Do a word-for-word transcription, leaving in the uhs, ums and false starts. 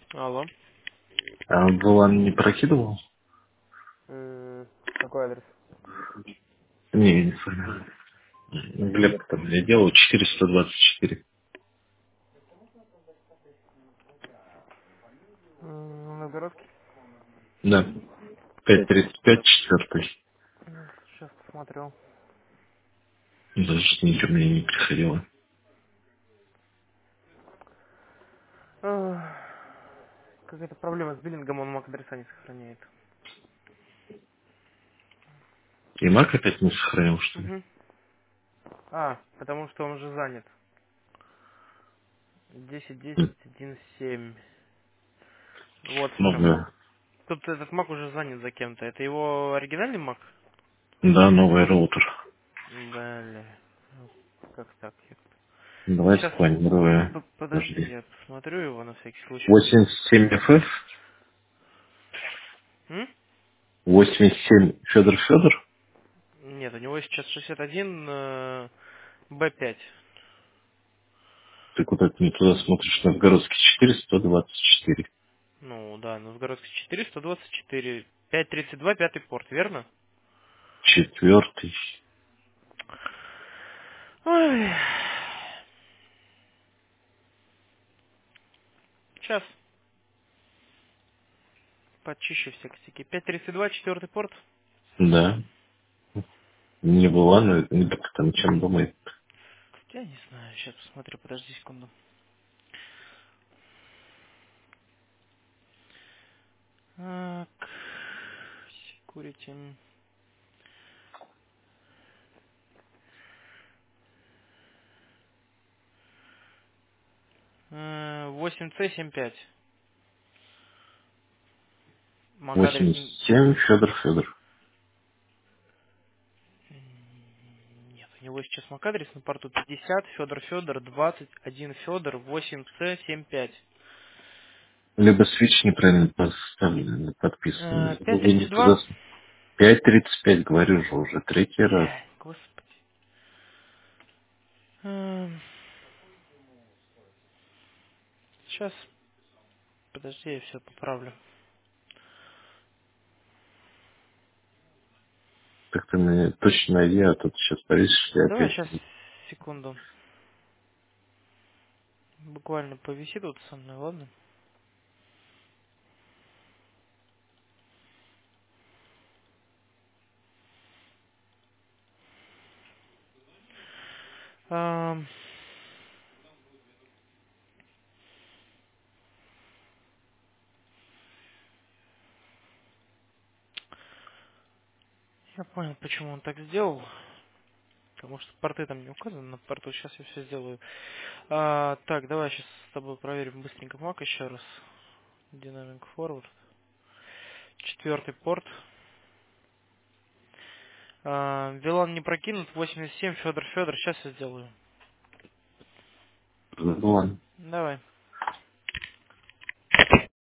Алло. А он Вован не прокидывал? М, Какой адрес? Не, не понял. Глеб там мне делал четыреста двадцать четыре. М, Новгородский. Да. пять тридцать пять четвертый. Сейчас посмотрю. Даже ничего мне не приходило. Ах, Какая-то проблема с биллингом, он мак адреса не сохраняет. И Мак опять не сохранил, что ли? Угу. А, потому что он уже занят. Десять М, десять один семь. Вот в чем. Новая. Тут этот мак уже занят за кем-то. Это его оригинальный мак? Да, новый роутер. Бля. Ну, как так? Давай Сейчас, спланирую. подожди, Подожди. я посмотрю его на всякий случай. восемьдесят семь эф эф. М? восемьдесят семь Федор Федор. Нет, у него сейчас шестьдесят один э, бэ пять. Ты куда-то не туда смотришь. Новгородский четыре сто двадцать четыре. Ну да, Новгородский четыре, сто двадцать четыре, пять тридцать два, пятый порт, верно? Четвертый. Ой. Сейчас почищу все косяки. пять тридцать два, четвертый порт. Да. Не было, но не так там чем думает. Я не знаю, сейчас посмотрю, подожди секунду. Так, security. Э, восемь цэ семь пять. MAC-адрес... восемьдесят н- семь Федор Федор. Нет, у него сейчас MAC-адрес на порту пятьдесят, Федор Федор, двадцать один Федор, восемь цэ семь пять. Либо свич неправильно поставлен, подписан. пять Вы не тридцать туда. два. пять тридцать пять, говорю же уже, третий раз. Блядь, господи. Эм, Сейчас, подожди, я все поправлю. Так ты мне точно найди, а тут сейчас повесишь и Давай опять. сейчас, секунду. Буквально повиси тут со мной, ладно? Ам, Я понял, почему он так сделал. Потому что порты там не указаны на порту. Сейчас я все сделаю. А, так, давай сейчас с тобой проверим быстренько мак еще раз. Dynamic Forward. Четвертый порт. А, Вилан не прокинут. восемьдесят семь. Федор Федор. Сейчас я сделаю. Ну ладно. Давай.